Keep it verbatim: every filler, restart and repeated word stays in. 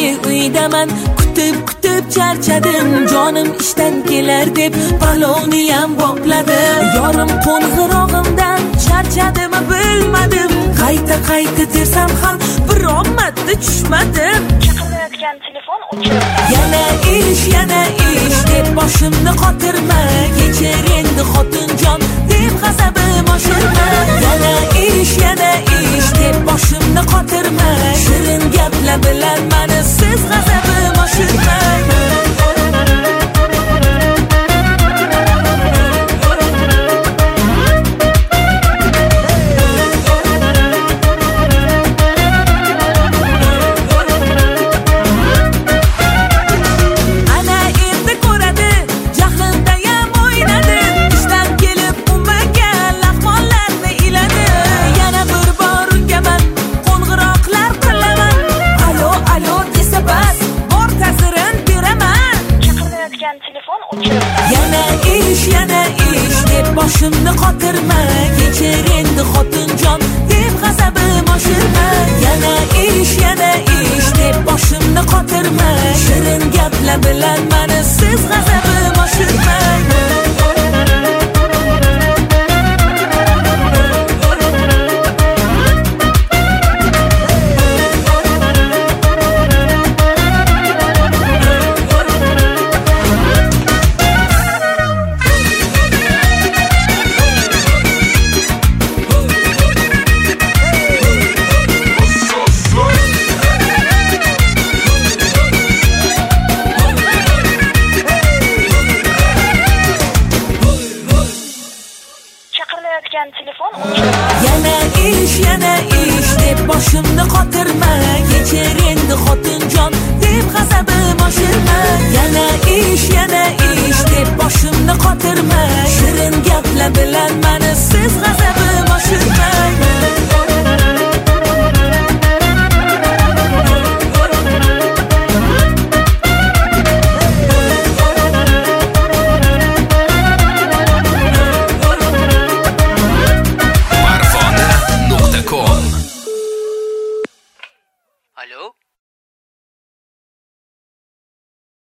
uydaman, kutib kutib charchadim, jonim ishdan kelar deb palovni ham bopladim. Yorim qo'ng'irog'imdan charchadimi bilmadim, qayta qayta tersam ham biror marta tushmadim. Chaqilayotgan telefon o'chirib. Yana ish, yana ish deb boshimni qotirma, kechir endi xotinjon deb g'azabim oshirma. Yana ish, yana ish deb boshimni qotirma, shirin gaplar bilan mani siz g'azabim oshirma. Yana ish, yana ish deb boshimni qotirma, kechir endi xotinjon deb g'azabim oshirma. Yana ish, yana ish deb boshimni qotirma, shirin gaplar bilan mani siz g'azabim oshirma. Yana ish, yana ish deb boshimni qotirma, kechir endi xotinjon deb g'azabim oshirma. Yana ish, yana ish deb boshimni qotirma, shirin gaplar bilan mani